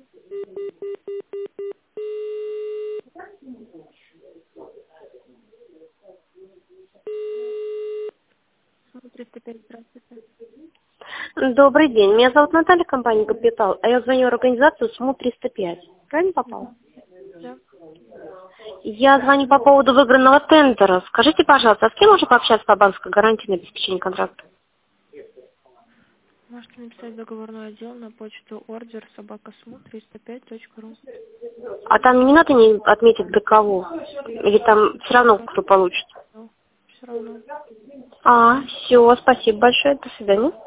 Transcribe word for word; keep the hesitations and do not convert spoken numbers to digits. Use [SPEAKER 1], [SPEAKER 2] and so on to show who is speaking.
[SPEAKER 1] триста пять, здравствуйте.
[SPEAKER 2] Добрый день. Меня зовут Наталья, компания «Капитал», а я звоню в организацию СМУ триста пять. Правильно попала?
[SPEAKER 1] Да.
[SPEAKER 2] Я звоню по поводу выигранного тендера. Скажите, пожалуйста, а с кем можно пообщаться по банковской гарантии на обеспечение контракта?
[SPEAKER 1] Можете написать договорной отдел на почту ордер собака сму триста пять точка ру.
[SPEAKER 2] А там не надо не отметить для кого? Или там все равно кто получит?
[SPEAKER 1] Все равно.
[SPEAKER 2] А, все, спасибо большое, до свидания.